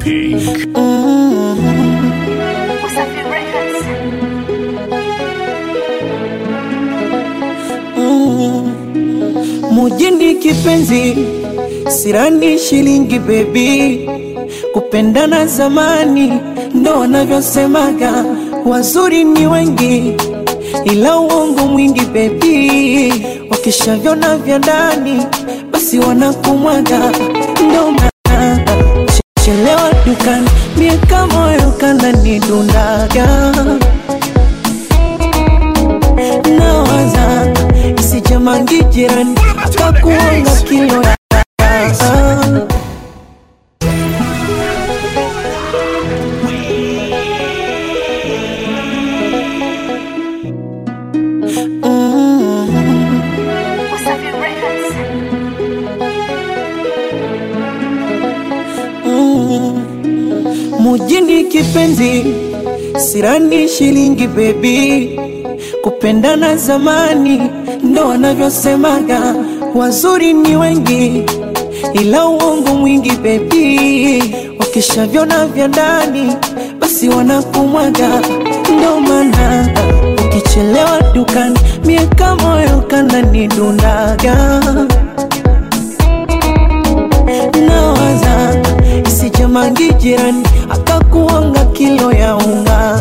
Pink. Mujini kipenzi, sirani shilingi baby. Kupendana zamani, ndo wanavyosemaga. Wazuri ni wengi, ila uongo mwingi baby. Wakishavyona vya ndani, basi wanakumwaga. Ndo maana chelewa dukani, miaka moyo kana nidundaga. Nawaza isijamangi jirani, akakuonga kilo ya Mujini kipenzi, sirani shilingi baby. Kupendana zamani, ndo wanavyosemaga. Wazuri ni wengi, ila uongo mwingi baby. Wakishavyona vya ndani, basi wanakumwaga. Ndo maana ukichelewa dukani, miaka moyo kana nidundaga. Nawaza isijamangi jirani, akakuonga kilo ya unga.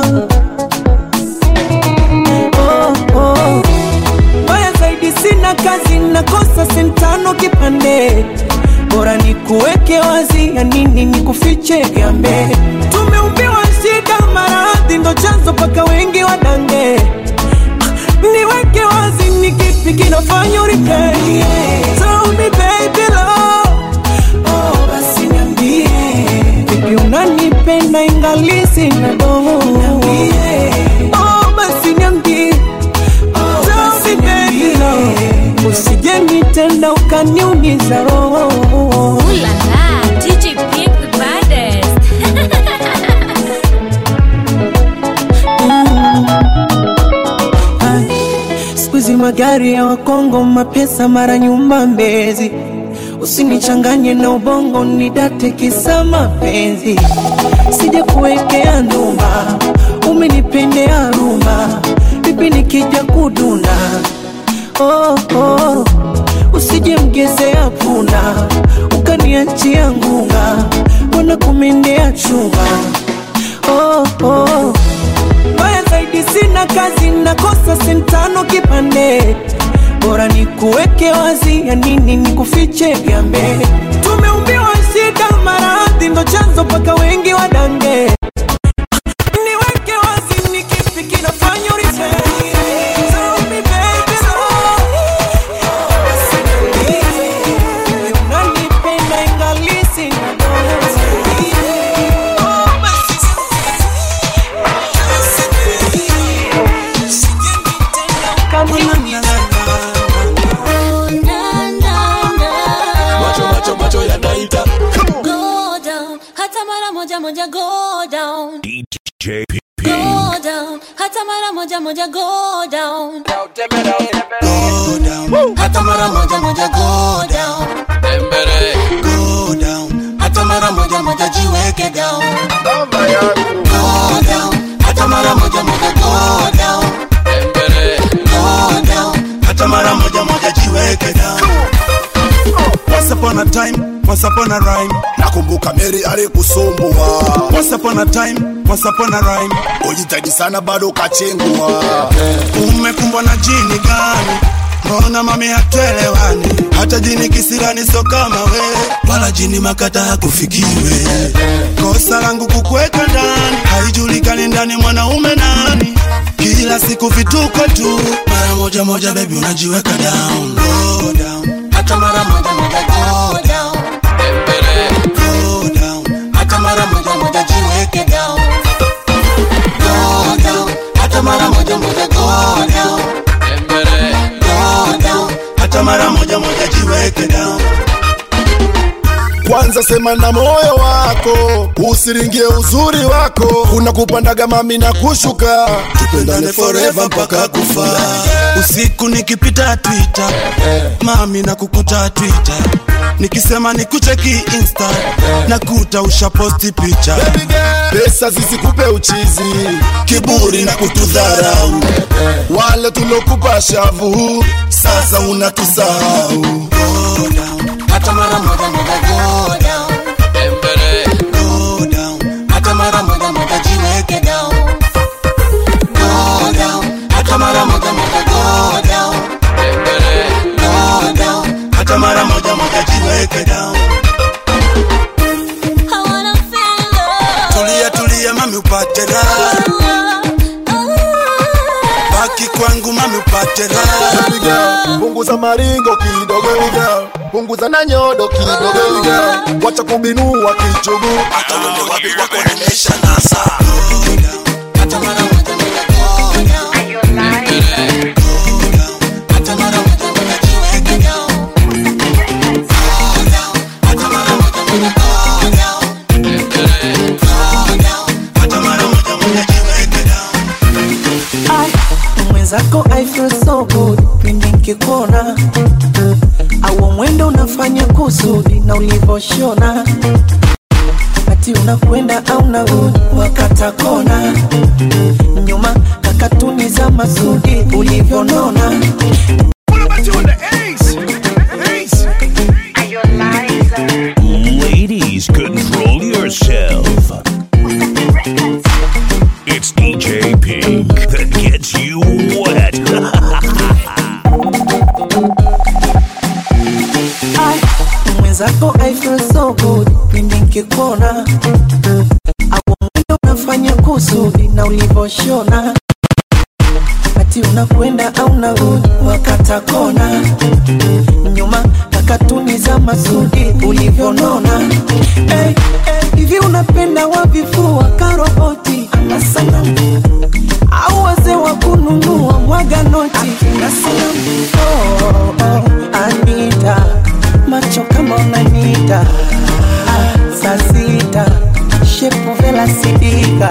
Baya zaidi sina kazi, nakosa sentano kipande. Bora nikuweke wazi, ya nini nikufiche gambe. Tumeumbiwa shida maradhi, ndo chanzo paka wengi wadange. Niweke wazi, ni kipi kinafanya uripei? Tell me baby love, oh basi niambie. Vipi unanipenda ingali sina doho? Niambie, oh basi niambie. Tell me baby love, usije nitenda ukaniumiza roho. Ulala, DJ Pink the baddest. Sikuizi magari ya Wakongo, mapesa mara nyumba Mbezi. Usinichanganye na ubongo, nidate kisa mapenzi. Sija kuwekea ndumba, umenipendea rumba. Bibi nikija kuduna, oh oh. Usije mgezea punda, ukaniachia ngunga. Wana kumendea chunga, oh oh. Baya zaidi sina kazi, nakosa sentano kipande. Bora nikuweke wazi, ya nini nikufiche gambe. Tumeumbiwa shida maradhi, ndo chanzo paka wengi wadange. Niweke wazi, ni kipi kinafanya uripei? Tell me baby love, unanipenda ingali sina doho. Macho ya daita. Go down, hata mara moja moja go down. DJ Pink. Go down, hata mara moja moja go down. Go down, hata mara moja moja go down. Go down, hata mara moja moja jiweke down. Go down, hata mara moja moja go down. Go down, hata mara moja moja jiweke down. Once upon a time, once upon a rhyme. Nakumbuka Mary alikusumbua. Once upon a time, once upon a rhyme. Ujitahidi sana bado kachengua. Umekumbwa na jini gani? Mbona mami hatuelewani? Hata jini kisirani so kama we, wala jini makata hakufikiwe. Kosa langu kukuweka ndani, haijulikani ndani mwanaume nani. Kila siku vituko tu, mara moja moja baby unajiweka down. Go down, hata mara moja moja go down. Go down, hata mara moja moja jiweke down. Go down, hata mara moja moja go down. Go down, hata mara moja moja jiweke down. Kwanza sema na moyo wako, usiringie uzuri wako, unakupandaga mami na kushuka, tupendane forever mpaka kufa. Usiku nikipita Twitter, mami na kukuta Twitter, nikisema nikucheki Insta, nakuta ushaposti picha. Pesa zisikupe uchizi, kiburi na kutudharau, wale tulokupa shavu, sasa unatusahau. Go down, hata mara moja moja go down. Go down, hata mara moja moja jiweke down. Go down, hata mara moja moja go down. Go down, hata mara moja moja jiweke down. I wanna feel love. Tulia tulia mami upate raha, baki kwangu mami upate raha. Punguza maringo kidogo, punguza na nyodo kidogo, wacha kubinua kichugu, hata wende wapi wako nimesha nasa. Go down, hata mara moja moja go down. Go down, hata mara moja moja jiweke down. Go down, hata mara moja moja go down. Go down, hata mara moja moja jiweke down. Mwenzako I feel so good pindi nikikuona, au mwendo unafanya kusudi na ulivoshona, ati unakwenda au narudi wakata kona, nyuma kakatuni za Masudi ulivyonona. Ladies, control yourself. It's DJ Pink that gets you wet. Mwenzako I feel so good pindi nikikuona, au mwendo unafanya kusudi na ulivoshona, ati unakwenda au narudi wakata kona, nyuma kakatuni za Masudi ulivyonona. Hey, hivi unapenda wavifua karoboti ama sanamu, au wazee wa kununua mwaga noti na sanamu? Anita, macho kama unanita, saa sita, shepu vela sidika.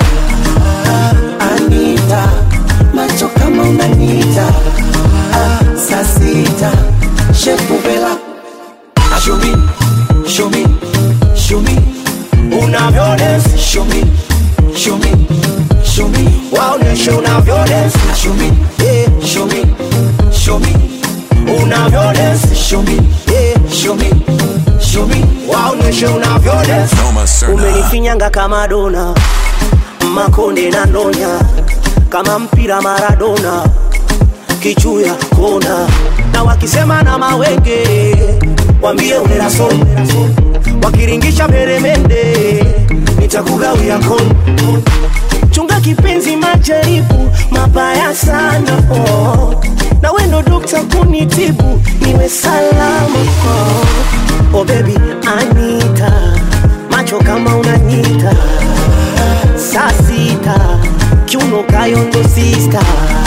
Anita, macho kama unanita, saa sita, shepu vela. Show me, show me, show me, unavyones. Show me, show me, show me, waoneshe unavyones. Show me, yeah, show me, show me, unavyones. Show me, yeah, show me, show me, waoneshe unavyones. Umenifinyanga kama dona, makonde na ndonya, kama mpira Maradona, kichuya kona, na wakisema na mawenge wambie unera son, wakiringisha meremende nitakugawia kon. Chunga kipenzi majaribu mabaya sana, oh, na wendo dokta kunitibu niwe salama, oh baby Anita, macho kama unanita, saa sita, kiuno kayondo sister.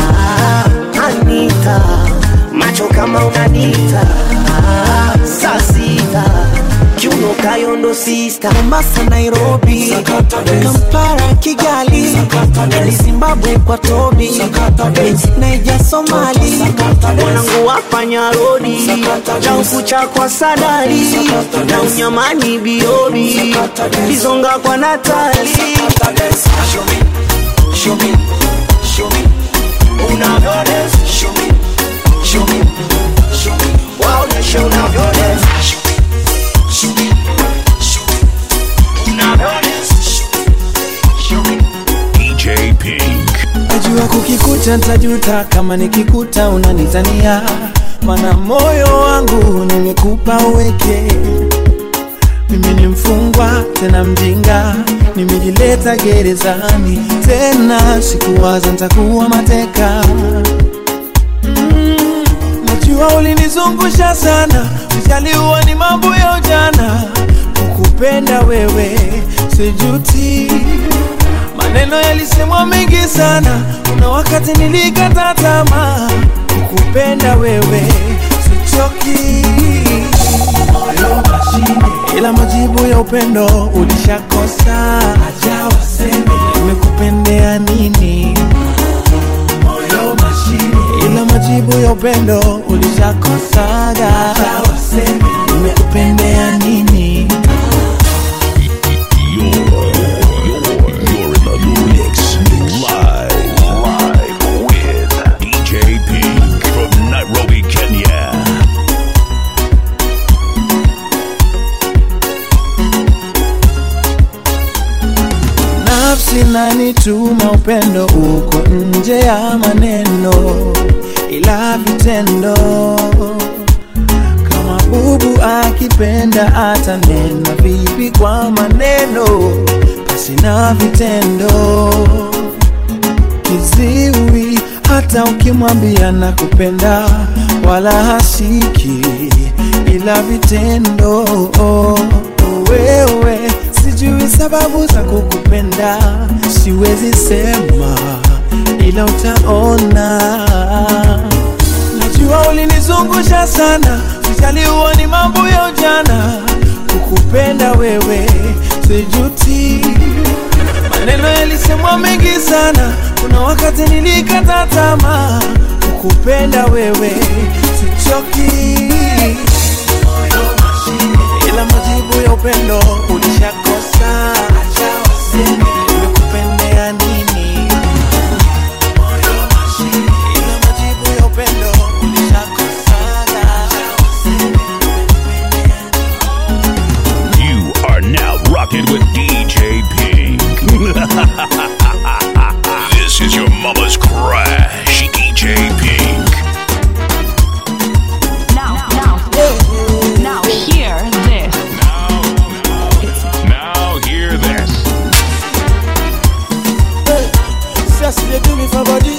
Anita, macho kama unanita, saa sita, kiuno kayondo sister. Mombasa, Nairobi, Kampala, Kigali, Zimbabwe kwa Tobi, Naija, Somali, wanangu wafanya rodi, na ukucha kwa Sadari, na unyamani Biobi, Lizonga kwa Natali. Show me, show me, show me, unavyones. Show me, show me, show me, waoneshe unavyones. Show me, show me, unavyones. Show me, DJ Pink. najua kukikuta ntajuta kama nikikuta unanitania, mana moyo wangu nimekupa uweke. Mimi ni mfungwa tena mjinga, nimejileta gerezani tena, sikuwaza nitakuwa mateka. Najua ulinizungusha sana, usijaliwa ni mambo ya ujana, kukupenda wewe sijuti. Maneno yalisemwa mengi sana, kuna wakati nilikata tamaa, kukupenda wewe sichoki. moyo mashine, ila majibu ya upendo ulishakosa. Acha waseme nimekupendea nini, moyo mashine, ila majibu ya upendo ulishakosa. Acha waseme nimekupendea nini. You're in the mix live with DJ Pink from Nairobi, Kenya. Nafsi nanituma upendo uko nje ya maneno, ila vitendo. Kama bubu akipenda atanena vipi kwa maneno, basi na vitendo. Kiziwi hata ukimwambia nakupenda wala hasiki, ila vitendo. Wewe sijui sababu za kukupenda, siwezi sema ila utaona. Najua ulinizungusha sana, sijaliwa ni mambo ya ujana. Kukupenda wewe sijuti, maneno yalisemwa mengi sana, kuna wakati nilikata tamaa. Kukupenda wewe sichoki, ila majibu ya upendo ulishakosa. Acha waseme nimekupendea nini, moyo mashine, ila majibu ya upendo ulishakosa. Acha waseme nimekupendea nini. You are now rocking with DJ Pink. This is your mama's crash, DJ Pink. Now hear this. Now hear this. Just they do me for body,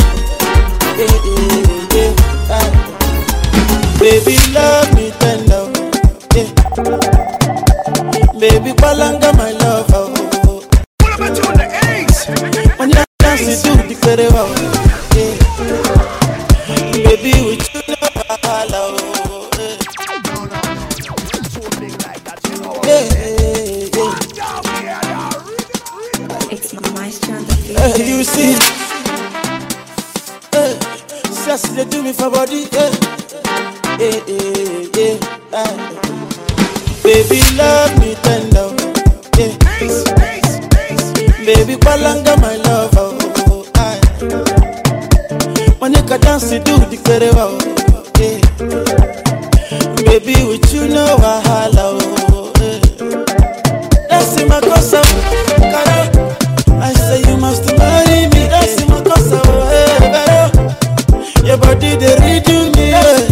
baby love me tender, baby palanga my love. What about you on the A's? When you dance you do the very well, baby with you never hello. It's my strength. You see, just they do me for body, baby love me tender, baby palanga my love. When you can dance you do the very well, baby with you no wahala. That's in my cosa, I say you must marry me. That's in my cosa, your body they redo me.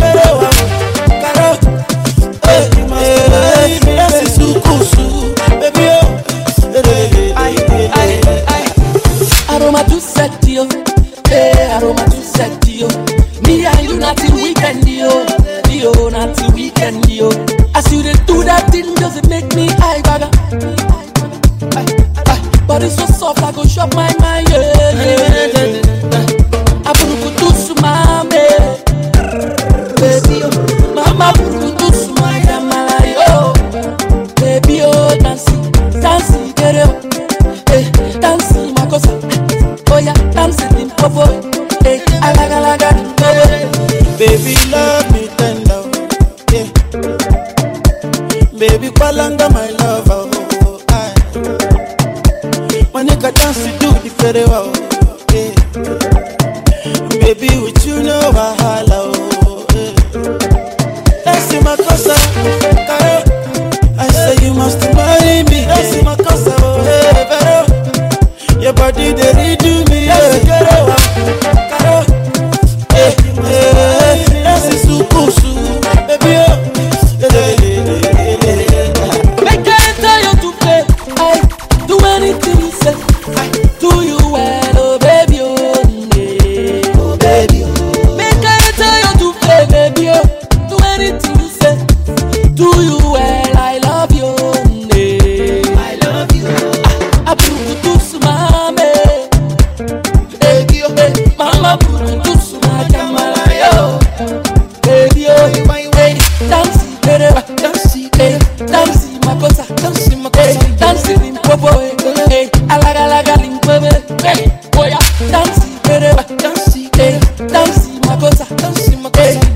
You must marry me. That's in sukusu, baby. Aroma to set you, aroma to set you. Me and you not till weekend, yo, not till weekend, yo. As you dey do that thing, does it make me high bagger? But it's so soft, I go shop my mind, yeah. I put to suma, baby, mama put to suma, yo, baby, oh, dancing, get up, dancing, my cosa, oh yeah, dancing in popo, alaga, baby love me tender, baby palanga my love. When you can dance you do the very well, baby with you no wahala. That's in my cosa, I say you must marry me. That's in my cosa, your body they redo me.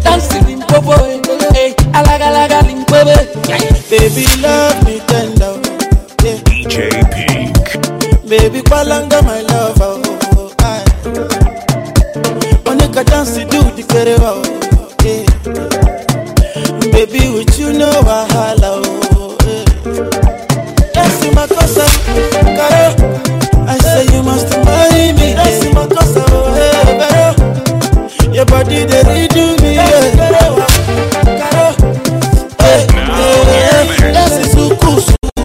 dance Limpopo, hey, alaga Limpopo. Baby, love me tender, yeah. DJ Pink. Baby, Palanga, my love, oh, I. Monica dance to do the kerewa, yeah. Baby, with you know I holla, oh, yeah. Dance in my casa, Karo. I say you must marry me. Dance in my casa, oh, hey, Karo. Your body, they redo me, yeah. Karo. Hey, hey, dance is so cool.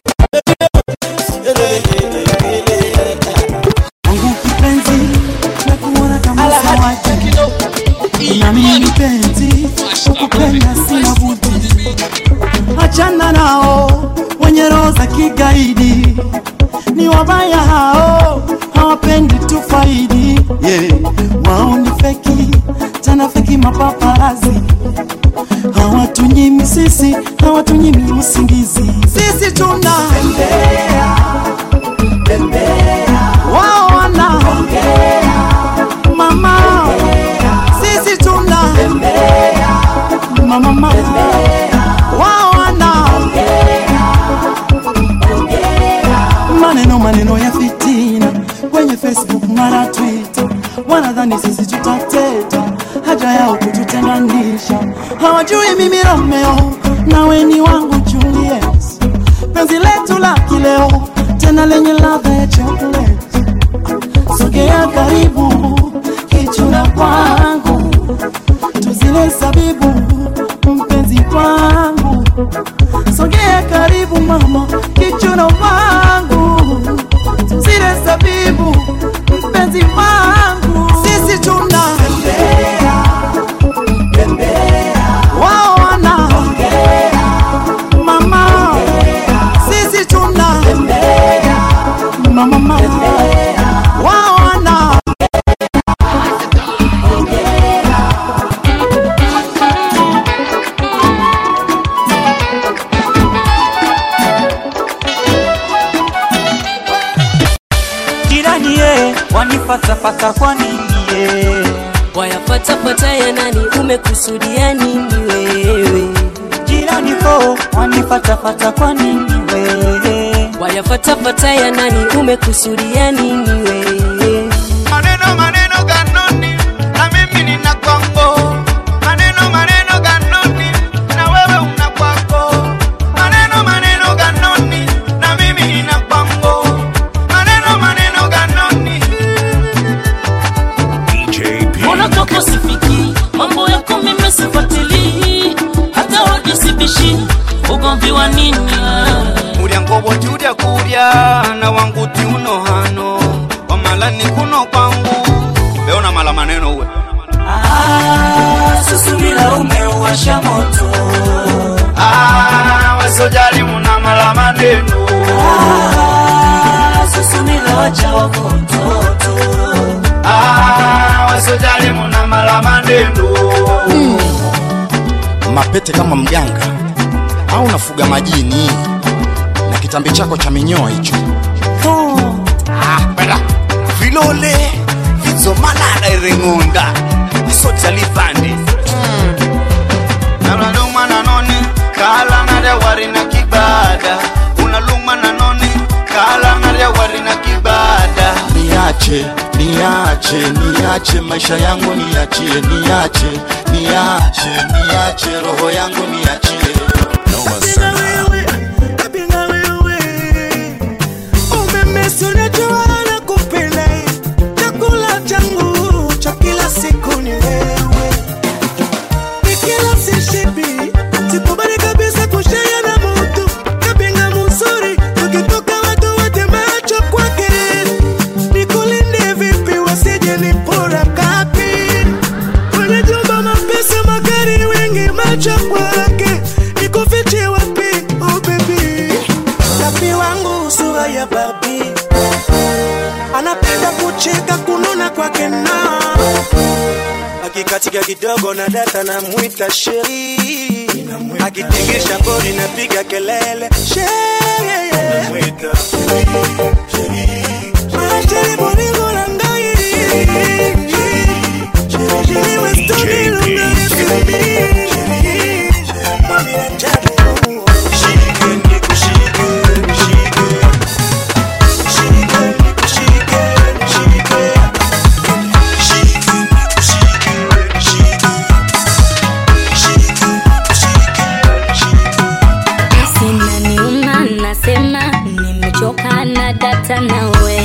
Achana nao wenye roho za kigaidi, ni wabaya hao, hawapendi tufaidi, yeah. Wao ni feki, tena feki mapaparazi, hawatunyimi sisi, hawatunyimi usingizi. Sisi tuna tembea, tembea, wao wana ongea, mama ongea. Sisi tuna tembea, mama tembea, wao wana ongea, ongea. Maneno ya fitina kwenye Facebook mara Twitter, wanadhani sisi tutateta, haja yao kututenganisha. Hawajui mimi Romeo na weni wangu Juliet, penzi letu la kileo tena lenye ladha ya chocolate. Sogea karibu kichuna kwangu, tuzile zabibu mpenzi wangu. Sogea karibu mama kichuna wangu, tuzile zabibu mpenzi wangu. Sisi tuna tembea, tembea, wao wana ongea, mama ongea. Sisi tuna tembea, mama tembea, wao wana jirani ye wanifata kwa nini ye Wayapata ya nani, umekusudia nini wewe? jirani ko wanifata kwa nini wewe Wayapata ya nani, umekusudia nini wewe? Maneno ganoni na mimi nina kwako. Maneno ganoni na wewe una kwako. Maneno ganoni na mimi nina kwako. Maneno ganoni. DJ Pink. Mbona kwako sifiki, mambo yako mimi sifuatili, hata hodi sibishi, ugomvi wa nini? Muriangobo judia kuria na wangu tiuno hano, wamalani kuno kwangu. Beona mala maneno uwe. susumila umewasha moto. Wasojali muna mala maneno. Susumila wacha wako mtoto. Wasojali muna mala maneno. Mapete kama mganga au nafuga majini na kitambi chako cha minyoa hicho. Bada vilole vizo malada irengonda isoti alifandi. Unaluma na noni kala na dewari na kibada. Unaluma na noni kala na dewari na kibada. Niache maisha yangu niache roho yangu niachie. Noma Serna. Kwake nikufiche wapi, oh baby. Rafi wangu sura ya Barbie, anapenda kucheka kununa kwake na akikatika kidogo na data na muita sheri, akitingisha bodi na piga kelele sheri, muita sheri sheri bodi ngolangai sheri sheri westoni lunga hata nawe.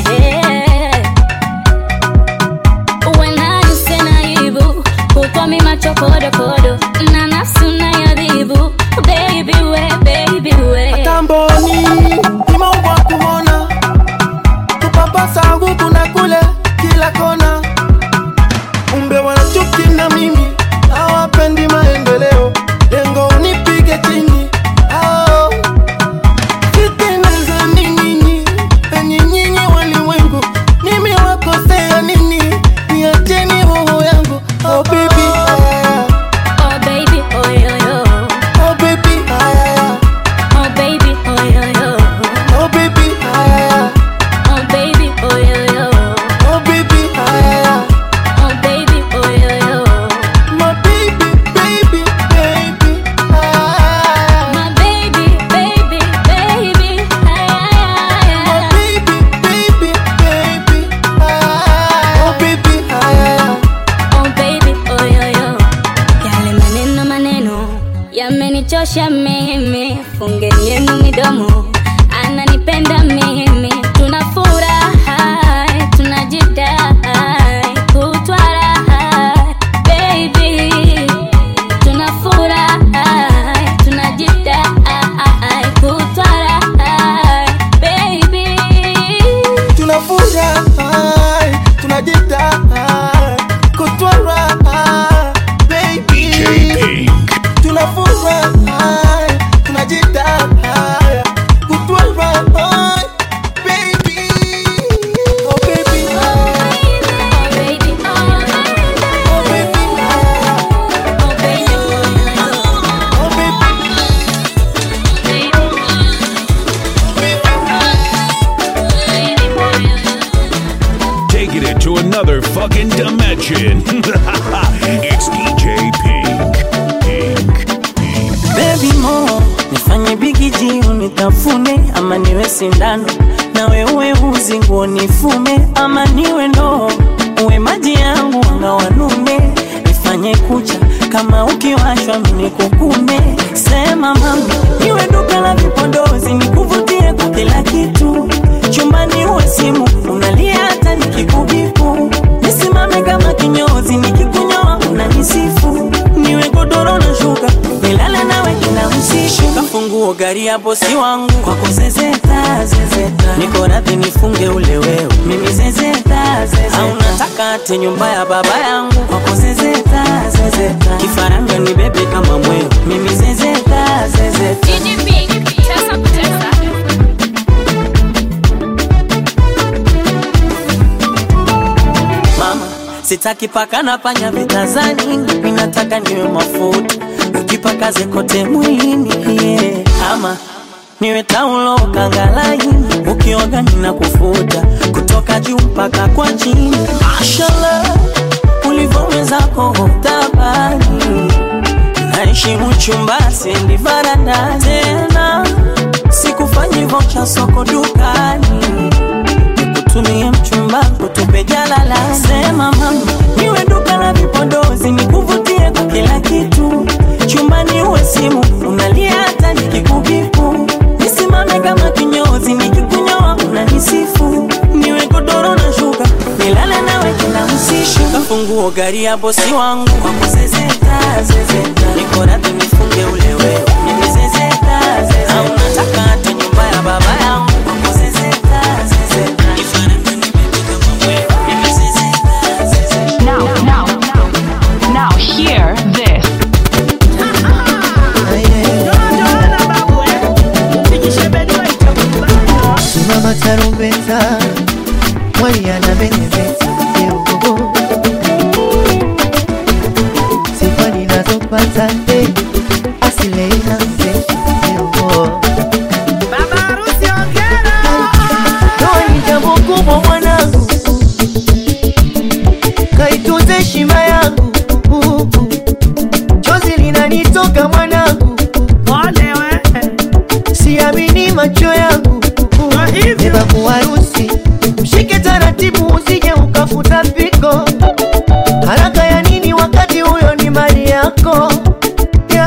Uwena nisena ibu kutomi macho kodo kodo na nafsi unayadhibu. Baby we, baby we. Atamboni nimeumbwa kuona kupapasa huku na kule kila kona. Umbe wanachuki na mimi hawapendi maendeleo, lengo unipige chini. Fitina nini enyi nyinyi walimwengu, mimi wakosea nini? Niacheni roho yangu. Oh baby, oh baby, oh yo yo. Oh baby, oh baby, oh yo yo. Oh baby, oh baby, oh yo yo. Oh baby, oh baby, oh yo yo. my baby, baby, baby, My baby, baby, baby. my baby, baby, baby, oh baby, Oh baby, oh yo yo. Yale maneno maneno yamenichosha mimi, fungeni yenu midomo. Ananipenda mimi, tunafurahi, tunajidai, kutwa raha. Baby, tunafurahi, tunajidai, kutwa raha. Baby, tunafurahi, tunajidai, kutwara, baby. Tunafurahi, tunajidai, kutwara, baby. Oh baby, oh baby, oh baby, oh baby, oh baby. Taking it to another fucking dimension. It's DJ Pink. Baby mo, nifanye bigiji unitafune, ama niwe sindano na wewe uzi nguo nifume, ama niwe ndoo uwe maji yangu anga wanume, nifanye kucha kama ukiwashwa mimi kukume. Sema mama, niwe duka la vipodozi nikuvutie kwa kila kitu, chumbani uwe simu unalia hata nikikubipu, nisimame kama kinyozi nikikunyoa unanisifu, niwe godoro na shuka nilale nawe kila usiku, kafunguo gari ya bosi wangu kwako zezeta zezeta, niko radhi nifunge ule wewe mimi zezeta zezeta, au nataka ate nyumba ya baba yangu kwako zezeta zezeta, kifaranga ni bebe kama mweo mimi zezeta zezeta. DJ Pink, tesa kutesa. Mama, sitaki paka na panya vitazani, mimi nataka niwe mafuta ukipakaze kote mwilini, yeah. Ama niwe taulo kangalaini, ukioga ninakufuta kutoka juu mpaka kwa chini. Mashallah, ulivoweza kutabani, naheshimu chumba sendi varanda tena, sikufanyi vocha soko dukani, nikutumie mchumba kutupe jalala. Sema mama, niwe duka la vipodozi nikuvutie kwa kila kitu, chumbani uwe simu unalia hata nikikubipu, nisimame kama kinyozi nikikunyoa unanisifu, niwe godoro na shuka nilale nawe kila usiku, kafunguo gari ya bosi wangu kwako zezeta zezeta, niko radhi nifunge ule wewe mimi zezeta zezeta, au nataka hata nyumba ya baba yangu kwako zezeta zezeta, ifaranga ni bebe kama wewe mimi zezeta zezeta. Now hear this. Simama tarumbeta, mwaliana benebeta, yerogogo sifa ninazopata, asile inambe, yerogo baba harusi ongera. Ndoa ni jambo kubwa mwanangu, kaitunze heshima yangu, chozi linanitoka mwanangu, olewe siamini macho yangu. Beba kuharusi, mshike taratibu usije ukafuta mpiko, haraka ya nini wakati huyo ni mali yako. Ya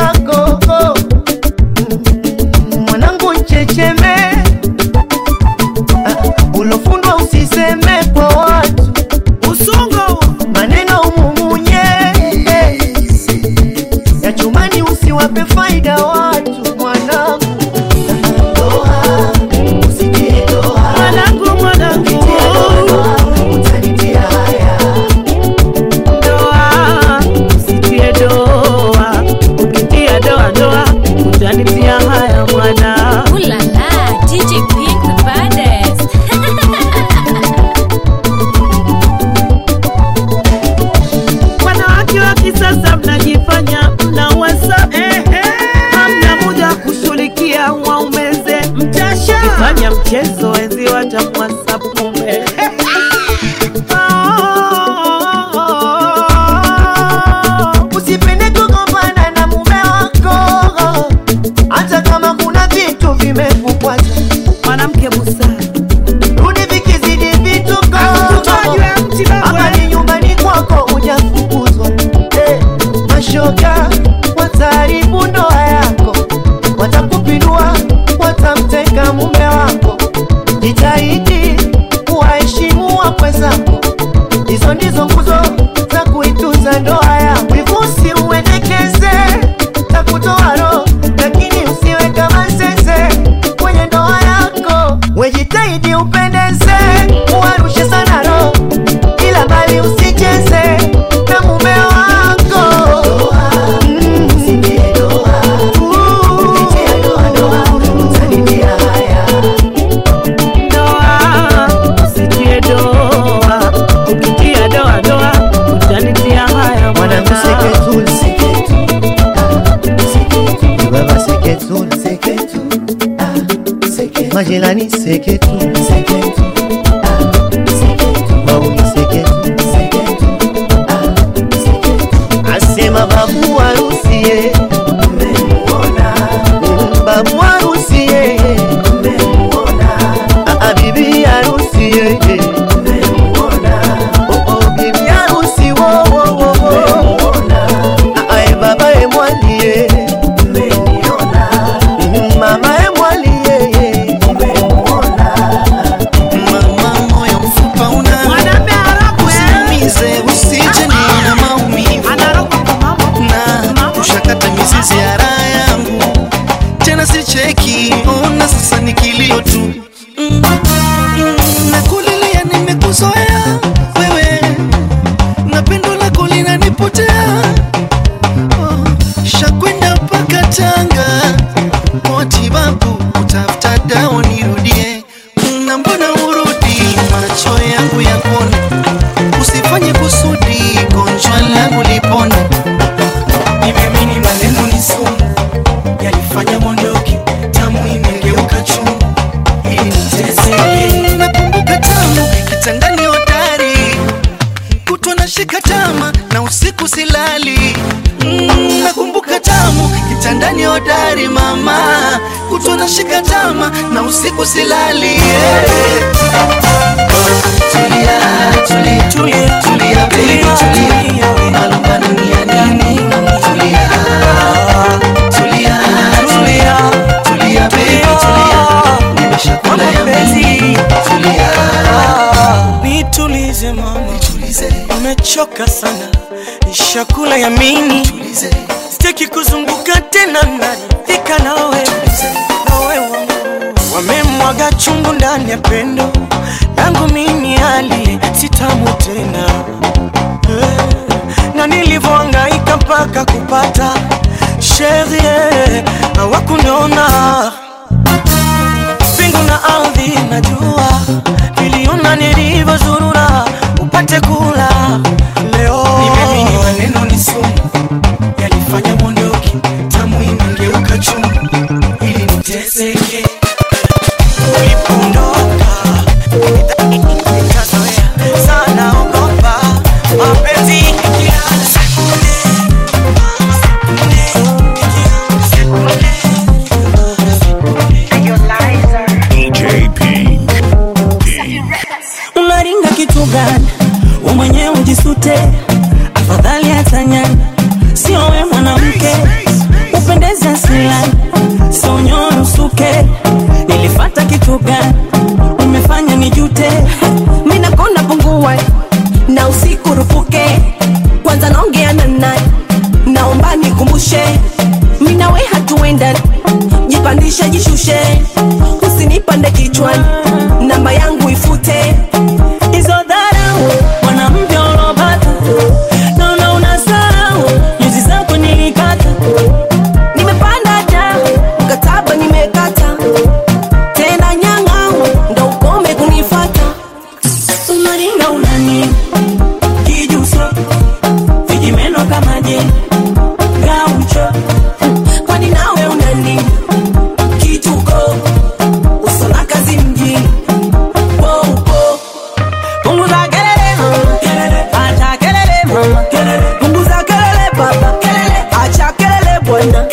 michezo enzi watamwasabu mume. Usipende kugombana na mume wako, hata kama kuna vitu vimekukwaza. Mwanamke busara, rudi vikizidi vituko, hapa ni nyumbani kwako hujafukuzwa. Mashoga wataharibu ndoa yako, watakupindua, watamteka mume wako. Jitahidi kuwaheshimu wakwe zako, hizo ndizo nguzo za kuitunza ndoa yako. Vivusi uendekeze za kutoa roho, lakini usiwe kama sese kwenye ndoa yako. Wejitahidi upendeze, uwarushe sana roho, ila bali usicheze na mume wako. Majirani seketu, seketu, seketu, maumi seketu, seketu, seketu. Asema babu harusi, mmemuona. Babu harusi, mmemuona. Bibi harusi, mmemuona. Oh bibi harusi, wo wo wo mmemuona. Baba mwali, mmeniona. Mama mwali, sicheki, ona sasa ni kilio tu. Nakulilia nimekuzoea wewe, na pendo lako linanipotea. Shakwenda mpaka Tanga kwa matibabu, utafuta dawa nirudie. Na mbona urudi, macho yangu yapone, usifanye kusudi gonjwa langu lipone. Nimeamini maneno ni sumu, yalifanya mondoki, tamu imegeuka chungu, ili niteseke. Nakumbuka tamu, kitandani hodari, kutwa nashika tama, na usiku silali. Nakumbuka tamu, kitandani hodari mama, kutwa nashika tama, na usiku silali. Tulia, tulia, tulia, tulia baby, tulia, malumbano ni ya nini? Tulia, tulia, tulia, tulia baby, tulia, nimeshakula ya mimi. Tulia, nitulize mama, nitulize, nimechoka sana, nishakula ya mimi. Tulize, sitaki kuzunguka tena, naridhika nawe. Nawe wangu wamemwaga chungu ndani ya pendo langu, mimi hali sitamu tena. Na nilivyohangaika mpaka kupata sherie, hawakuniona. Mbingu na ardhi najua, niliona nilivyozurura upate kula leo. Nimeamini maneno ni sumu, yalifanya mondoki, tamu imegeuka chungu, ili niteseke. Ulipondoka nikazoea sana, ogopa mapenzi DJ Pink. Unaringa kitu gani? Umwenyewe ujisute, afadhali atanyani. Sio we mwanamke, upendeze asilani, sio nyoyo usuke. Nilifata kitu gani? Umefanya nijute. Mina kona pungua, na usiku rupuke. Kwanza naongea na nani, naomba nikumbushe. Mina we hatuenda, jipandisha jishushe. Usinipande kichwani, namba yangu ifute. Izo dharau, mwanamke ulobata, naona unasahau, nyuzi zako nilikata. Nimepanda da, mkataba nimekata. Tena nyang'au, ndo ukome kunifata. Unaringa unani, kijuso, vijimeno kama je, gaucho. Kwani nawe unani, kituko, usona kazi mji.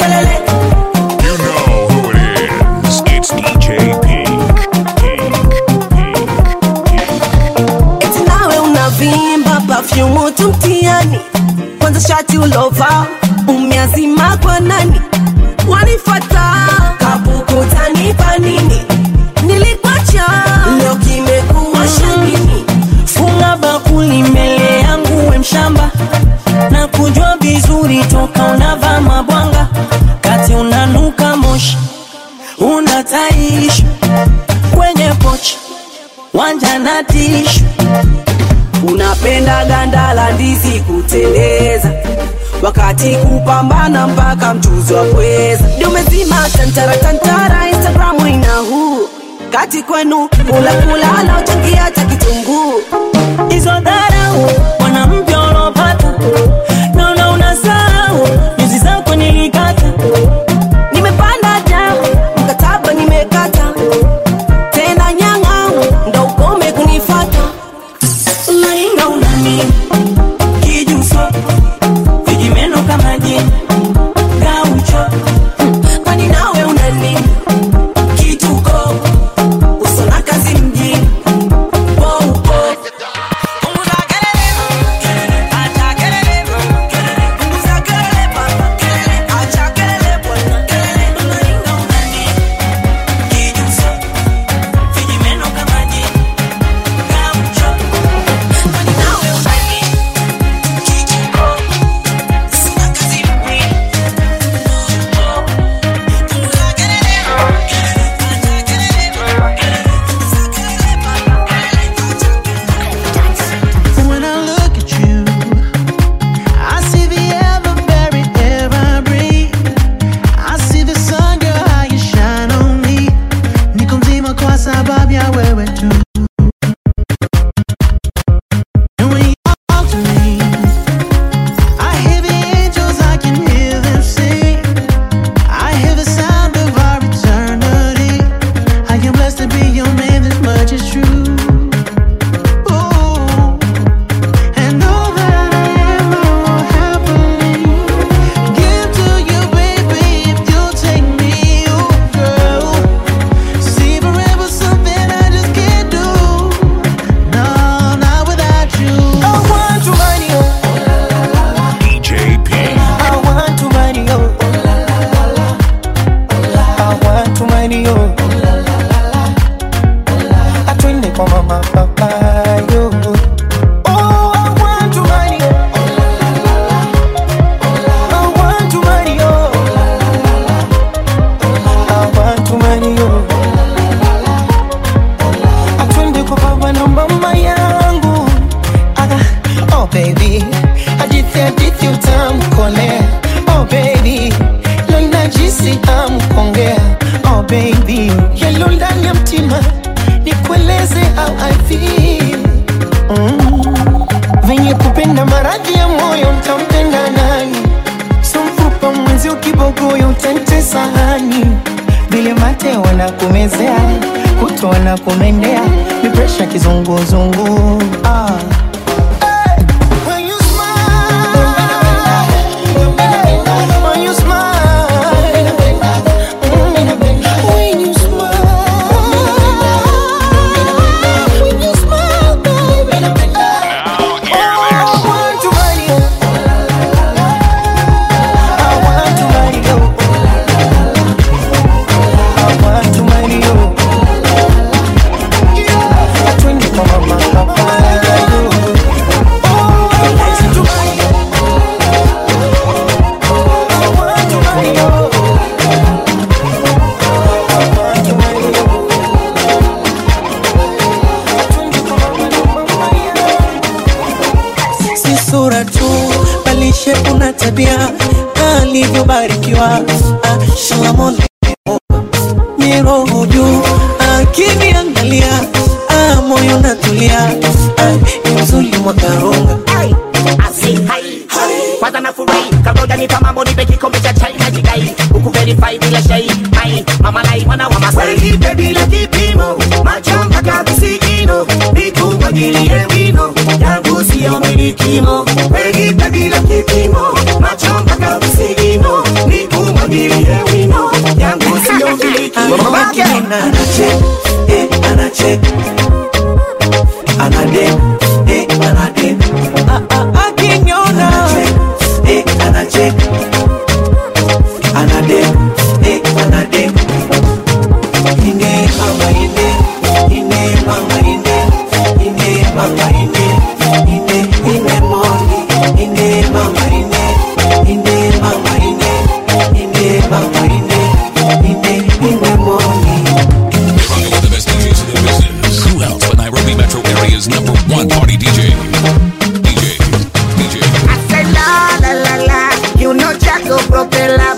kelele. You know who it is. It's DJ Pink. Eti nawe unavimba perfume tu mtiani. Kwanza shati ulova umeazima kwa nani? Wanifuata kapukuta nipa nini? Nilikuacha leo kimekuwa shanini. Funga bakuli mbele yangu we mshamba, na kujua vizuri toka unavaa mabwanga. Kati unanuka moshi, unataishi kwenye pochi, wanja na tishu. Unapenda ganda la ndizi kuteleza, wakati kupambana mpaka mchuzi wa pweza. Ndio umezima tantara tantara, Instagram ina huu. Kati kwenu kula kula na uchangia hata kitunguu. Hizo dharau mwanamke ulopata, naona unasahau nyuzi zako nilikata. Nimepanda damu, mkataba nimekata. Tena nyang'au, ndo ukome kunifata. Unainga unani kijuso, vijimeno kama jini gaucho. Kwani nawe unani kituko, usona kazi mjini. Alivyobarikiwa Shalamon miroho juu akiniangalia moyo natulia mzuli mwakaronga kwanza nafurahi kabla nipa mambo nipe kikombe cha chai na jidai huku verify bila shai mama lai mwana wa masai nipe bila kipimo macho mpaka visigino nikumwagilie wino yangu siyo milikimo nipe bila kipimo macho mpaka visigino nikumwagilie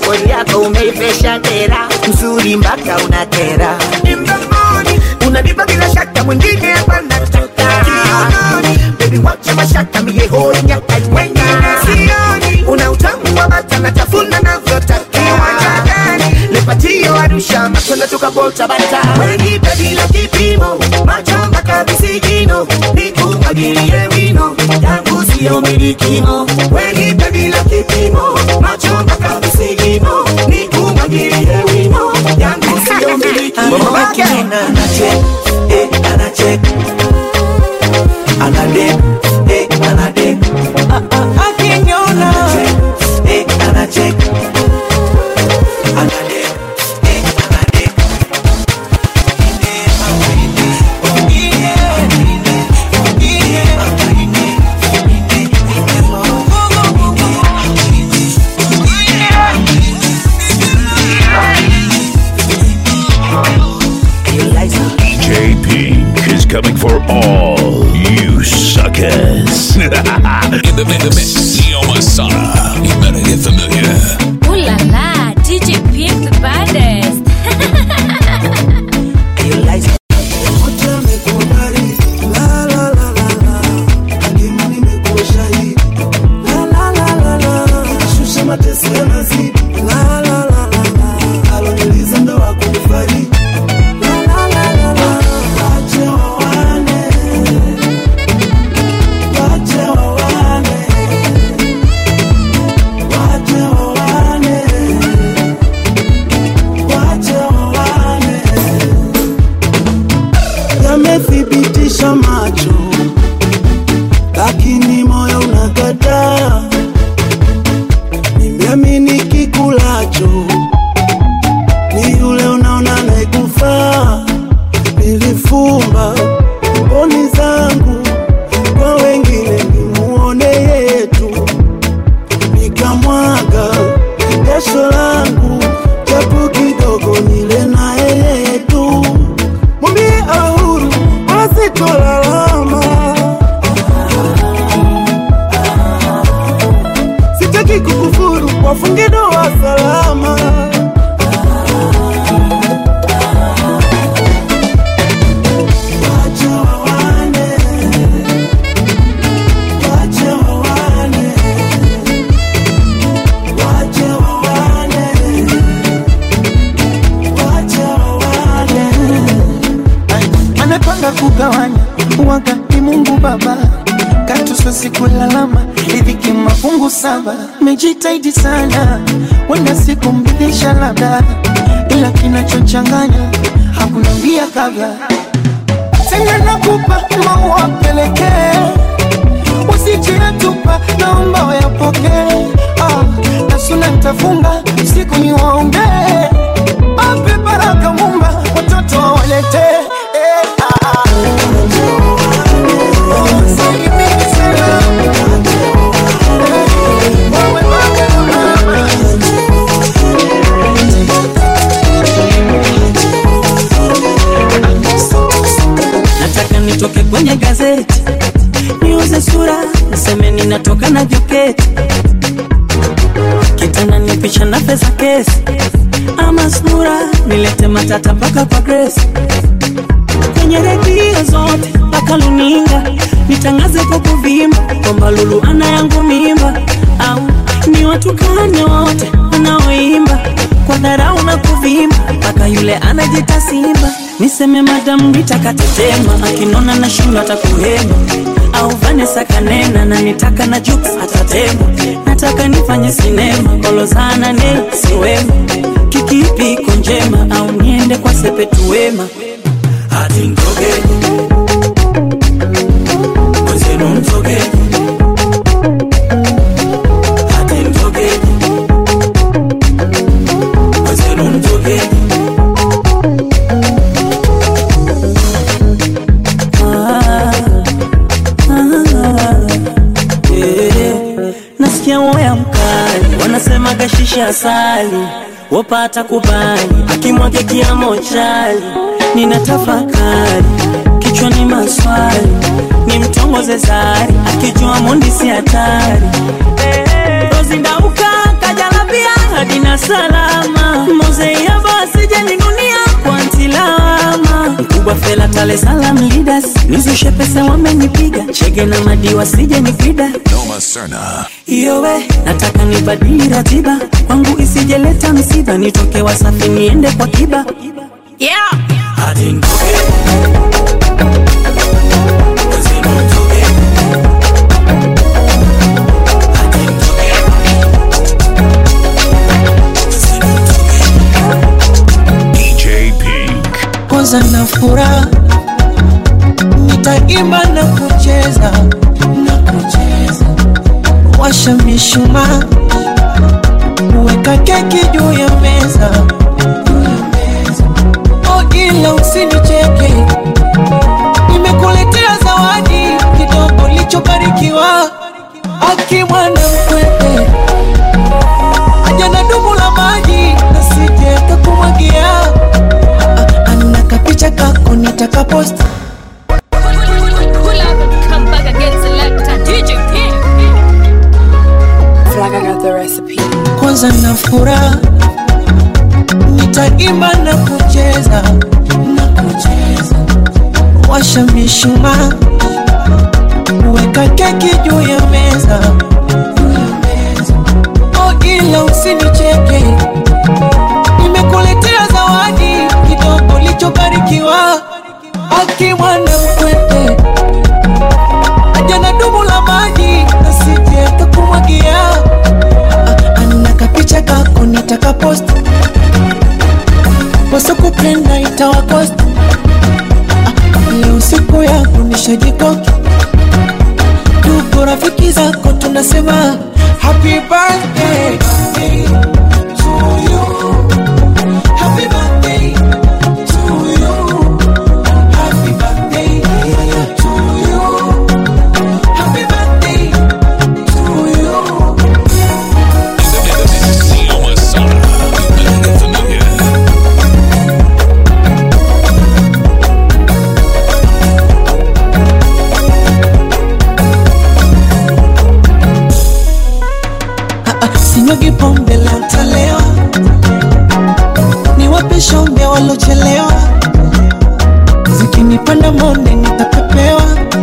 body yako umeifesha tera, mzuri mpaka unatera. In the morning unanipa bila shaka, mwingine hapa natoka. Baby wacha mashaka, mie hoi nyaka wengine sioni. Una utamu wa bata na tafuna na vyotakiwa jagani. Lepatio Arusha matunda tukabota bata. Wenipe bila kipimo, macho mpaka visigino. Nikumwagilie wino, yangu siyo milikimo. Wenipe bila kipimo, macho mpaka visigino. Nikumwagilie wino, yangu siyo milikimo. Anachek, anachek, anadek, anadek. Akinyona anachek, anadek, anadek. DJ Pink is coming for all you suckers. In the mix, Neo Masana. You better get familiar. Ooh la la, DJ Pink the baddest. Yamethibitisha macho, lakini moyo unakataa. Nimeamini kikulacho ni yule unaona anayekufaa. Nilifumba mboni zangu kwa wengine nimuone yetu, nikamwaga jasho langu japo kidogo nile na yetu. Mwambie ahuru wala sitolalama, sitaki kukufuru, wafunge doa salama. Anapanga kugawanya wakati Mungu Baba katuso siku lalama idhiki mafungu 7. Mejitahidi sana wenda siku mbidisha labda, ila kinachochanganya hakuna mbia kabla. Tena nakupa maua pelekee, usijia tupa naomba wayapokee. Nasuna nitafunga siku ni waombe, ape baraka Mumba watoto walete. Nataka nitoke kwenye gazeti, niuze sura, niseme ninatoka na joketi. Kitana nipisha na pesa kesi, ama snura, nilete matata mpaka kwa Grace. Kwenye redio zote mpaka luninga, nitangaze kwa kuvimba kwamba Lulu ana yangu mimba. Au ni watukane wote wanaoimba kwa dharau na kuvimba, mpaka yule anajita Simba. Niseme Madam Rita katetema, akinona na shindwa atakuhema. Au Vanessa kanena na nitaka na Jux atatema. Nataka nifanye sinema, kolo sana ne siwema. Kikipi iko njema, au niende kwa Sepetu Wema. Hati ntoke mwenzenu ntoke, hati ntoke mwenzenu ntoke. Nasikia woya mkali, wanasema gashishi asali, wapata kubali, akimwage kiamo chali. Nina tafakari, kichwa ni maswali, ni mtongoze zari, akijua mundi si hatari. Rozi ndauka, kajalabia, hadi na salama. Mzee ya basi janinunia kwa ntilama. Mkubwa Fela Tale Salam Leaders, nizushe pesa wamenipiga. Chege na madiwa sije nikida. Noma Serna. Iyo we, nataka nibadili ratiba. Kwangu isijeleta msiba, nitoke Wasafi niende kwa Kiba. Yeah. Hadi nitoke. Kwanza na furaha nitaimba na kucheza, washa mishumaa, weka keki juu ya meza. Oh, ila usinicheke, nimekuletea zawadi kidogo lichobarikiwa. Aki mwana mkwete aja na dumu la maji, nasije kakumwagia. Kapicha kako nitaka post. Pull up and come back again, selector DJ P. Flag, I got the recipe. Kwanza na furaha nitaimba na kucheza, washa mishumaa, weka keki juu ya meza. Oh, ila usinicheke, nimekuletea zawadi kidogo lichobarikiwa. Aki mwana mkwete aja na dumu la maji, nasije kakumwagia. Ana kapicha kako nitaka post, waso kupenda itawakost. Leo siku yako nishajikoki, tuko rafiki zako tunasema happy birthday to you. Happy birthday to you. Happy birthday to you. Happy birthday to you. Noma Serna. Get familiar. Sinyagi pombe leo ntalewa, niwape shombe walochelewa. Zikinipanda monde nitapepewa,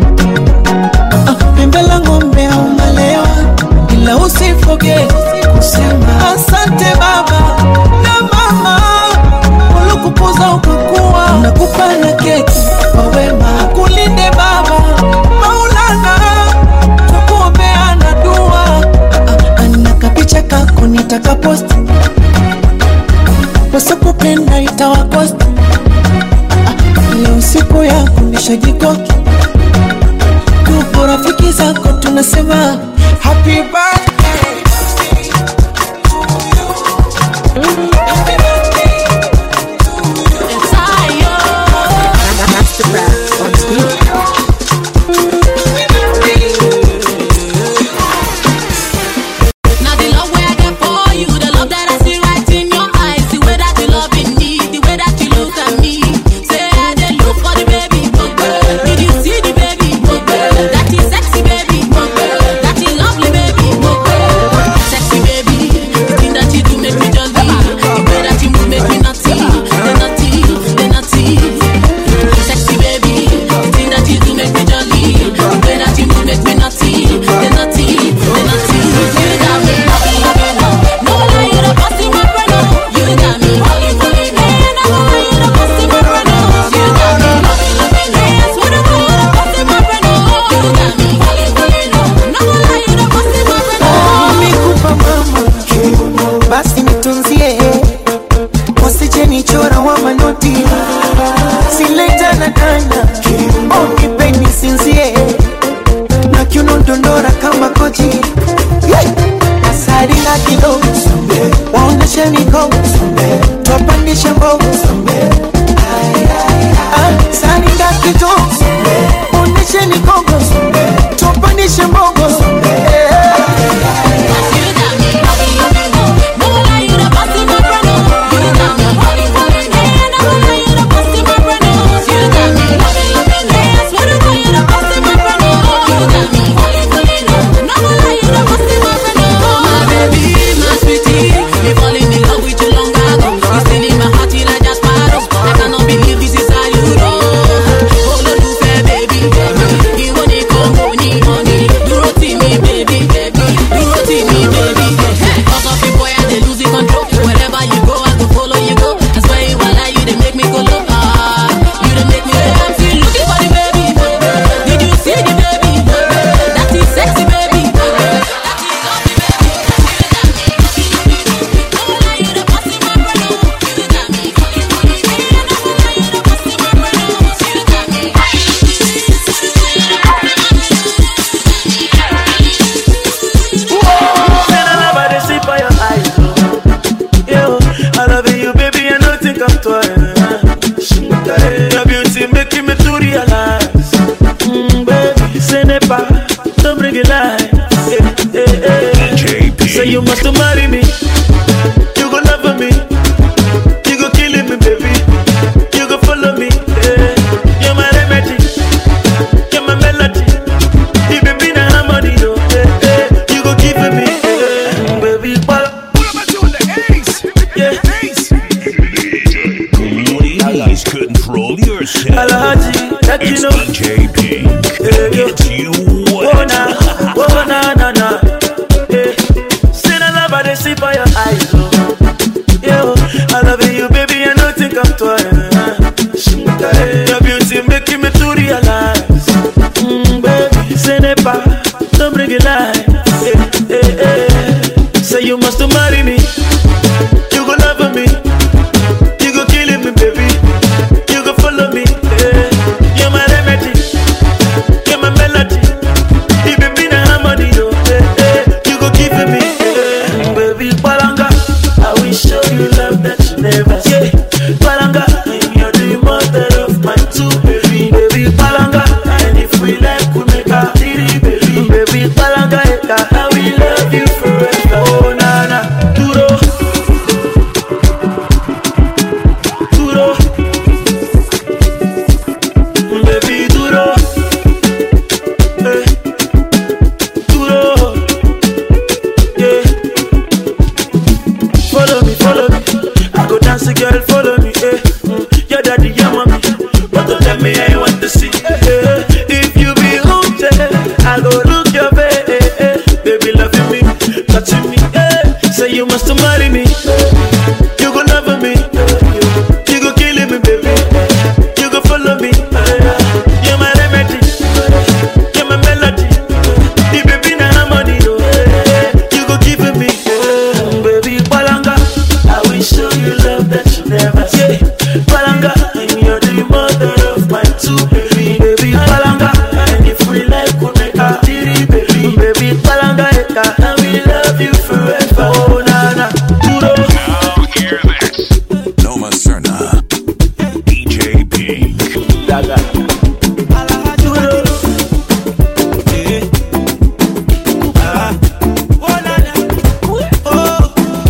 pembe la ng'ombe au malewa. Ila usifoge kusema asante baba na mama, walokupoza ukakuwa. Nakupa na keki kwa wema, kulinde baba Maulana, tukuombea na dua. Kapicha kako nitaka post, waso kupenda itawakost. Leo siku yako nishajikoki, tuko rafiki zako tunasema happy birthday to you. Happy birthday to you. It's Ayo. That's the rap on speed. Before you must marry me. You go love me. You go kill me, baby. You go follow me. Yeah. You're my remedy. You're my melody. You baby na harmony, yo. Yeah, yeah. You go give me, yeah. Baby, what about you on the ace? Yeah. Please control yourself. It's DJ Pink. It's you what? Oh na na na. Say I love how they see by your eyes. Yo, I love you, baby. I don't think I'm twice. Your beauty making me to realize. Baby, say never, don't bring it lies. Say you must marry me. You go love me. You go kill me, baby. You go follow me. You're my remedy. You're my melody. You baby na harmony, yo. You go give me, baby Palanga. I will show you love that you never see. Palanga, you're the mother of my two baby. Baby Palanga, and if we like, we make a titty, baby. Baby Palanga, I will love you forever. Oh na na, duro, duro, baby duro, duro, yeah. Follow me, I go dance, girl, follow me, your daddy, your mommy, but don't tell me I ain't want to see, if you be hooked, I go look your face, baby loving me, touching me, say you must marry me, you go love me, you go kill me, baby, you go follow me, you're my remedy, you're my melody, you baby na harmony, you go give me, baby Palanga, I will show you love that you never see. Palanga, and you're the mother of my two baby. Baby Palanga, and if we like, we'll make a titty, baby. Baby Palanga, I will love you forever. Oh na na, duro. Now hear this. Noma Serna. DJ Pink. Daga. Duro. Oh na na. Oh.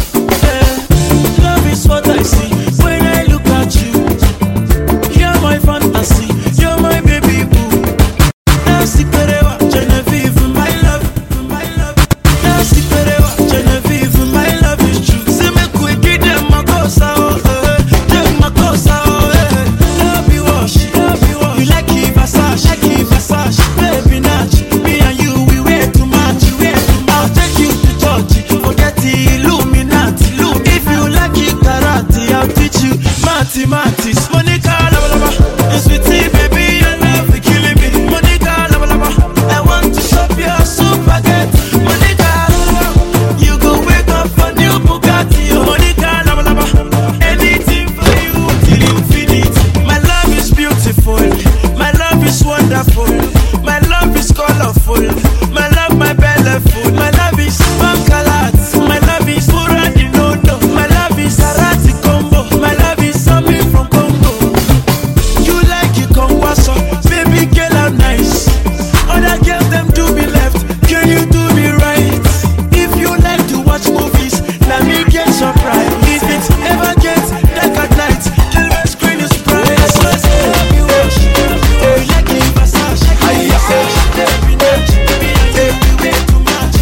Love is what I see when I look at you. You're my fantasy, you're my baby boo. Nasi perewa, Genevieve, my love, my love. Nasi perewa, Genevieve, my love is true. Say me quick, give them my cosa, take my cosa, love you wash, you like Versace, baby Natch. Me and you, we wear too much, I'll take you to church, forget the Illuminati. If you like it karate, I'll teach you mathematics. Monica, lava lava, sweetie, baby, your love is killing me. Monica, lava lava, I want to shop your spaghetti. Monica, lava lava, you go wake up for new Bugatti. Monica, lava lava, anything for you till infinity. My love is beautiful, my love is wonderful, my love is colorful, my love, my belly full, my love is bankalat, my love is pura di nono, my love is arati combo, my love is something from Congo. You like it, Kongwaso, baby girl, I'm nice. Other girls, them do me left, can you do me right? If you like to watch movies, let me get surprised. If it ever gets dark at night, the screen is bright. I swear to love you, you like it, Versace, baby, baby, way too much.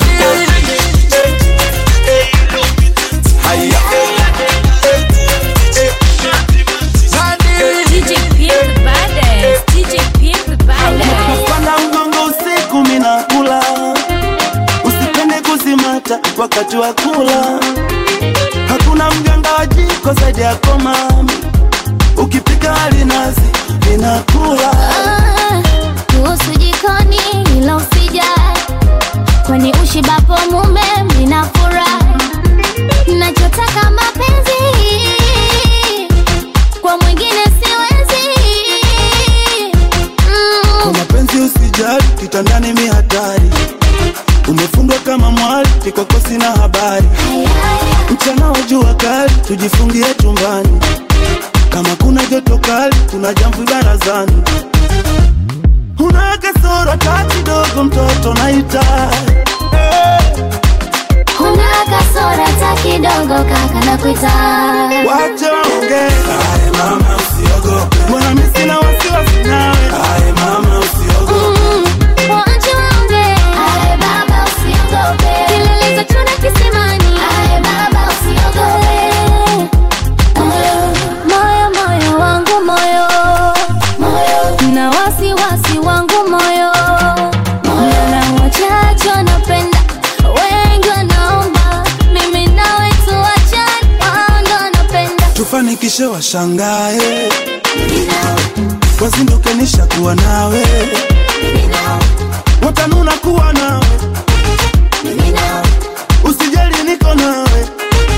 DJ Pink the baddest. DJ Pink the baddest. Napanda mgongo usiku mina kula, usipende kusimata wakati wa kula. Hakuna mganga wa jiko zaidi yako mami, ukipika alinazi ninakula. Kuhusu jikoni ila usijali, kwani ushibapo mume mnafurahi. Nachotaka mapenzi, kwa mwingine siwezi. Kwa mapenzi usijali, kitandani mi hatari. Umefundwa kama mwali, kwako sina habari. Mchana wa jua kali, tujifungie chumbani. Kama kuna joto kali, kuna jambo barazani. Una kasoro kati dogo mtoto naita. Una kasora ta kidogo kaka na kuita. Wacha ongea. Aye mama usiogope. Mbona mimi sina wasiwasi nawe. Aye mama usiogope. Wacha ongea. Aye baba usiogope. Kilele za tuna kisimani. Aye baba usiogope. Moyo moyo wangu moyo. Moyo. Na wasiwasi wangu moyo. Moyo na wachacho napenda. Wengi wanaomba. Mimi nawe tuachane. Wao napenda. Tufanikishe washangae. Wazinduke nishakuwa nawe. Watanuna kuwa nawe. Usijali niko nawe.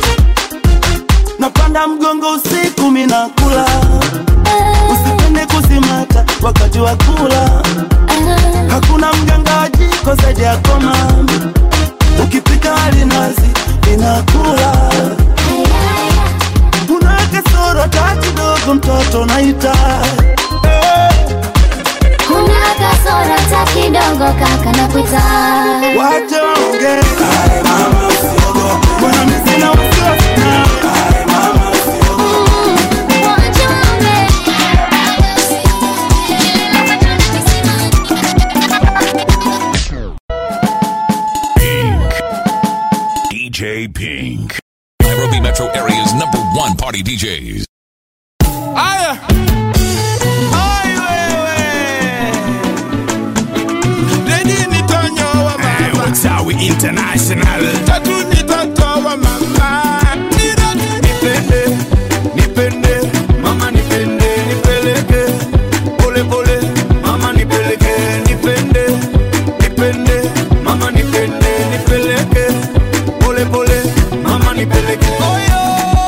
Napanda mgongo usiku minakula. Usipende kusimata wakati wa kula. Hakuna mganga wa jiko zaidi yako mama. Ukipika alinazi inakula. Una kasoro ta kidogo mtoto naita. Una kasoro ta kidogo kaka na kuita. Wacha ongea. Aye mama usiogope. Mbona mimi sina wasiwasi nawe. Aye mama usiogope. Wacha ongea. DJ Pink. Nairobi Metro Area's #1 party DJs. Aya. Ay wewe. Ready ni tonyo wa mama. What's our international? Tatu ni toto wa mama. Nipende, nipende, mama nipende, nipeleke. Pole pole, mama nipeleke, nipende, nipende, mama nipende, nipeleke. Pole pole, mama nipeleke. Oyo.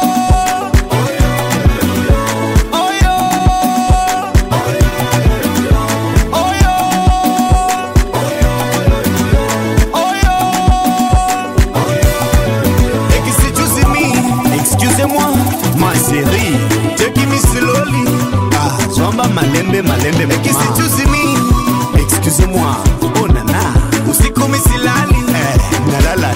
Excusez-moi, ma chérie, take me slowly. Ah, jamba malembe malembe. Excuse me, excusez-moi, oh nana, usiku misilali. Nalala,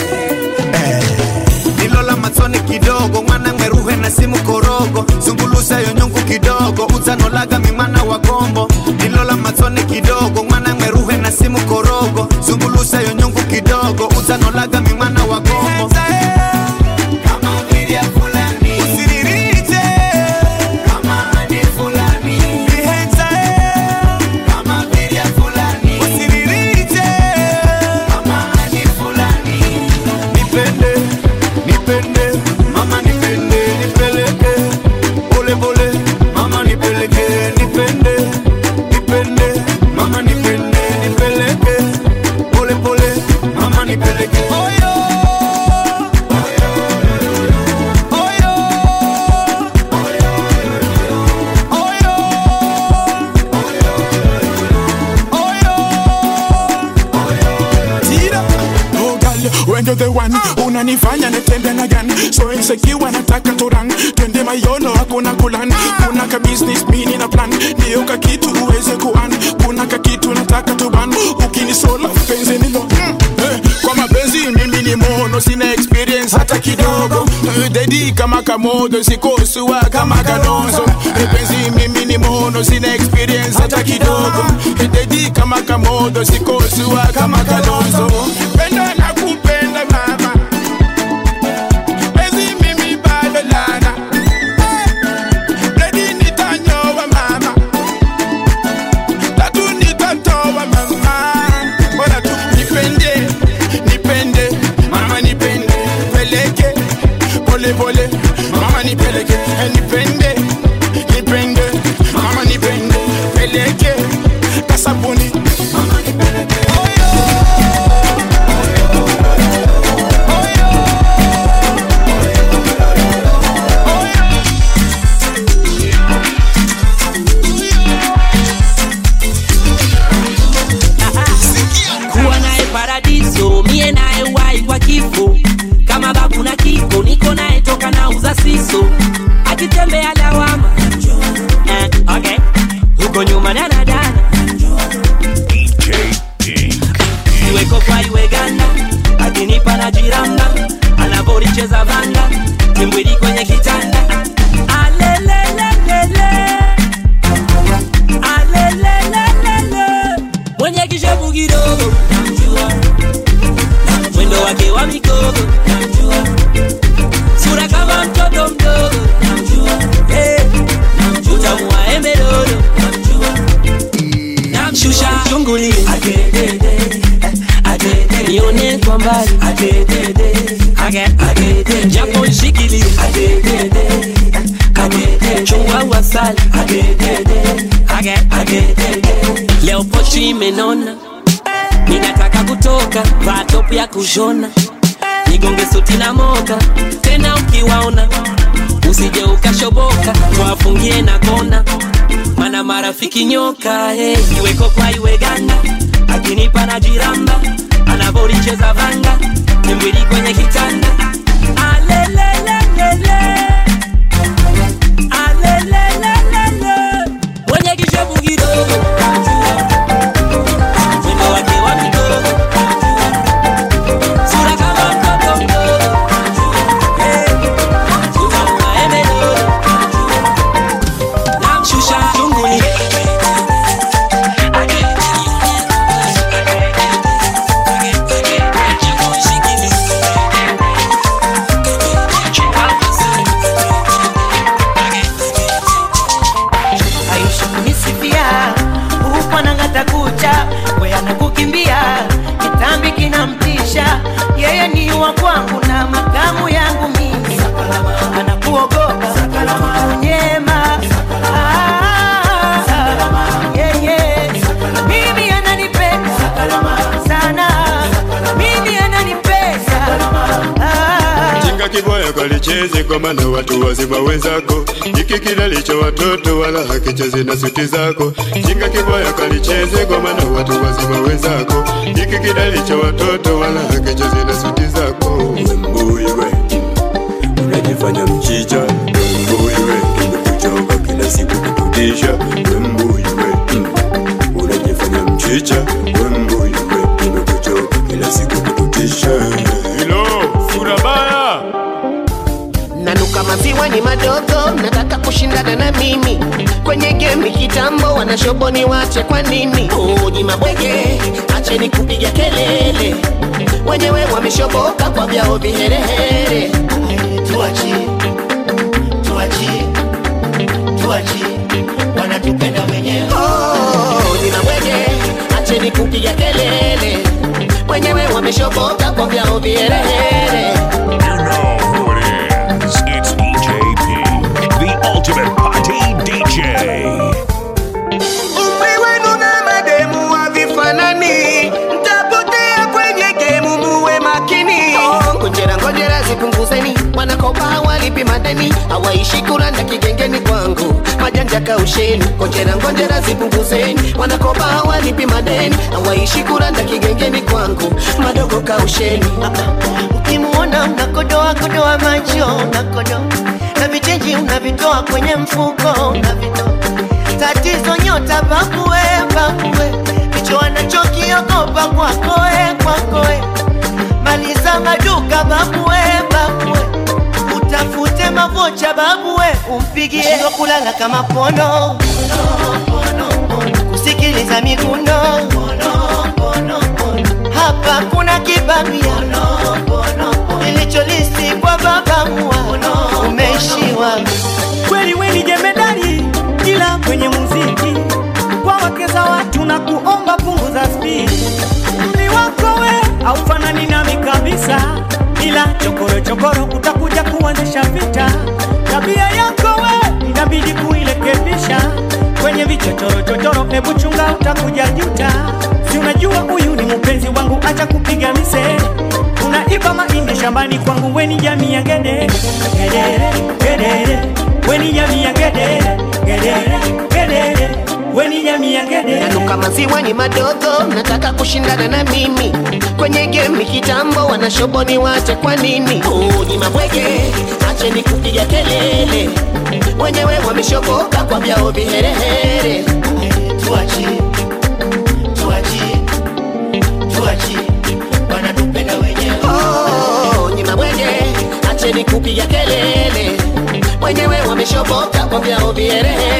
Nilola matone kidogo, mwana meruhe na simu korogo. Zungulusa yonyongu kidogo, utanolaga mimana wa kombo. Nilola matone kidogo, mwana meruhe na simu korogo. Zungulusa yonyongu kidogo, utanolaga mimana wa kombo. The one unanifanya nitembe na gun, so insecure nataka turan, twende mayono hakuna kulan. Kuna ka business mini na plan, ndio ka kitu uweze kuan. Kuna ka kitu nataka tuban, ukinisola penzi nilo kwa mapenzi mimi ni mono, sina experience hata kidogo. Dedi kama kamodo, sikosua kama kanonzo. Penzi mimi ni mono, sina experience hata kidogo. Dedi kama kamodo, sikosua kama kanonzo. Penda na kupenda mama, penzi mimi bado lana. Dedi nitanyoa mama, tatu nitatoa mama. Bora tu nipende, nipende, mama nipende, peleke, pole pole, mama nipeleke, nipende, nipende, mama nipende, peleke, kasabuni, mama nipeleke. siso akitembea lawama okay huko nyuma dana dana DJ Pink iwe kokwa iwe ganda akinipa na jiranda Leo pochi imenona, ninataka kutoka, vaa top ya kushona, nigonge suti na moka, tena ukiwaona usije ukashoboka, wafungie na kona, mana marafiki nyoka. Iwe kokwa iwe ganda, akinipa na jiramba, anavolicheza vanga, nimbili kwenye kitanda. Alelelelele, alelelelele, mwenye kishabu kidogo, mwendo wake wa kidogo, sura kama mtoto mdogo, tutauna emelo, namshusha chunguni. Kitambi kinamtisha, yeye ni wa kwangu na makamu yangu mimi. Anakuogopa unyema, yeye mimi ananipenda sana, mimi ananipenda. Jinga kiboya kalicheze kwa maana watu wazima wenzako, hiki kilalicha watoto wala hakicheze na suti zako. Jinga kiboya kalicheze kwa maana watu wazima wenzako, hiki kilalicha watoto wala hakicheze na suti zako. Wembuye we, unajifanya mchicha. Wembuye we, kuchoka kila siku kututisha. Wembuye we, unajifanya mchicha. Wembuye we, kuchoka kila siku kututisha. Hello, sura baya. Nanuka maziwa ni madogo, nataka kushindana na mimi kwenye game kitambo, wanashoboni wache kwa nini? Uji mabwege, acheni kupiga kelele, wenyewe wameshoboka kwa vyao viherehere. Tuachi, tuachi, tuachi, wanatupenda wenyewe. Uji mabwege, acheni kupiga kelele, wenyewe wameshoboka kwa vyao viherehere. It's DJP, the ultimate party DJ. Umri wenu na mademu havifanani, mtapotea kwenye gemu, muwe makini. Ngojera zipunguzeni, wanakopa hawalipi madeni, hawaishi kuranda kigengeni kwangu, majanja kausheni. Ngojera zipunguzeni, wanakopa hawalipi madeni, hawaishi kuranda kigengeni kwangu, madogo kausheni. Ukimuona unakodoa kodoa macho, unakodoa na vichenji unavitoa kwenye mfuko, unavitoa. Tatizo nyota babuwe, kicho anachokiogopa kwakoe. Maliza maduka babuwe, utafute mavocha babuwe, umpigie. Shindo kulala kama pono, kusikiliza miguno, hapa kuna kibamia, ilicholisi kwa baba mua, umeishiwa. Kweli weni jemedari, ila kwenye muziki kwa wake za watu na kuomba punguza speed. Mli wako we haufanani nami kabisa, ila chokoro utakuja kuanzisha vita. Tabia yako we inabidi kuilekebisha, kwenye vichochoro hebu chunga utakuja juta. Si unajua huyu ni mpenzi wangu, acha kupiga mise. Unaiba mahindi shambani kwangu, weni jamii ya gedere. Weni jamii ya gedere, weni jamii ya gedere. Nanuka maziwa ni madogo, nataka kushindana na mimi kwenye game kitambo, wanashoboni wache kwa nini? Uji mabwege, acheni kupiga kelele, wenyewe wameshoboka kwa vyao viherehere. Tuachi, wanatupenda wenyewe. Uji mabwege, acheni kupiga kelele, wenyewe wameshoboka kwa vyao viherehere.